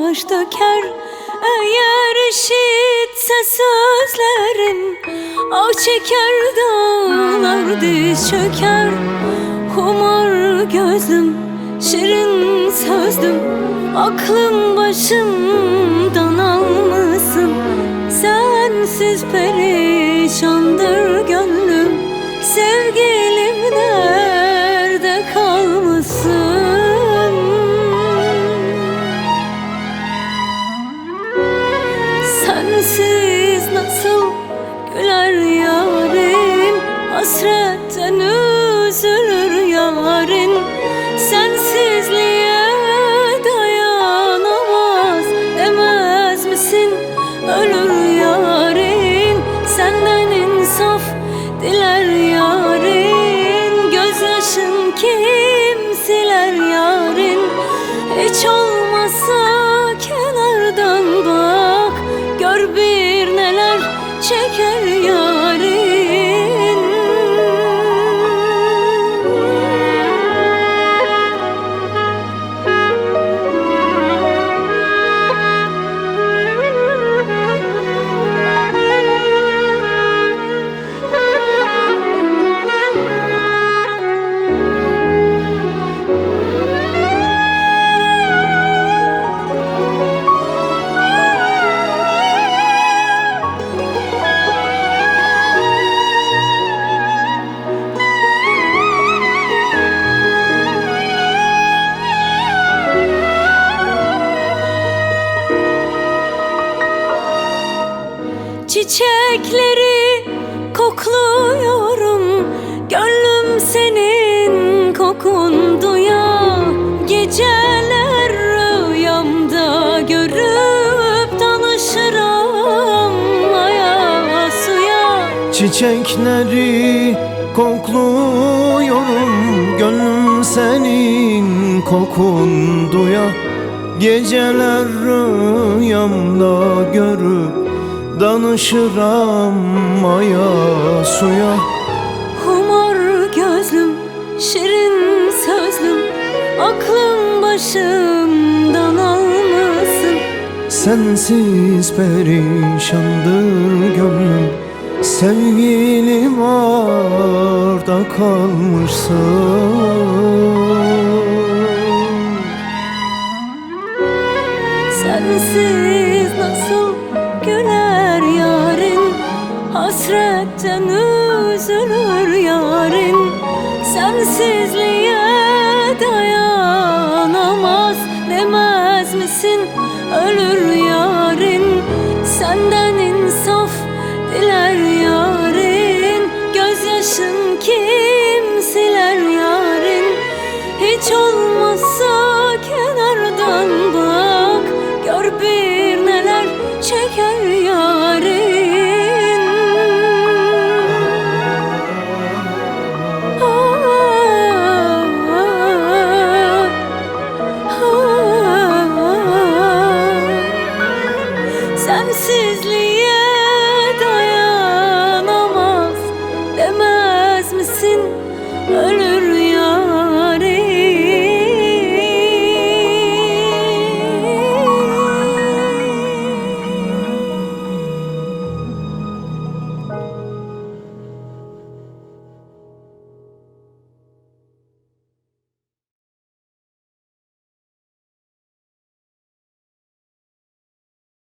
yaş döker. Eğer işitse sözlerim, ah çeker dağlar diz çöker. Humar gözlüm, şirin sözlüm, aklım başımdan almasın. Sensiz perişandır gönlüm, sevgilim nerede kalmasın? Sensiz nasıl güler yarim, hasretten üzülür yarim. Sensizliğe dayanamaz demez misin, ölür yarim. Senden insaf diler yarim, gözyaşın kim siler yarim. Hiç olmazsa kenardan bak, gör bir neler çeker yarim. Çiçekleri kokluyorum, gönlüm senin kokun duyar. Geceler rüyamda görüp danışırım aya suya. Çiçekleri kokluyorum, gönlüm senin kokun duyar. Geceler rüyamda görüp danışıram aya suya. Humar gözlüm, şirin sözlüm, aklım başımdan almasın. Sensiz perişandır gönlüm, sevgilim arda kalmışsın. Sensiz nasıl güler yarim, hasretten üzülür yarim. Sensizliğe dayanamaz demez misin, ölür yarim. Senden insaf diler yarim, gözyaşın kim siler yarim. Hiç olmazsa kenardan bak, gör bir neler çeker yarim. Sensizliğe dayanamaz demez misin, ölür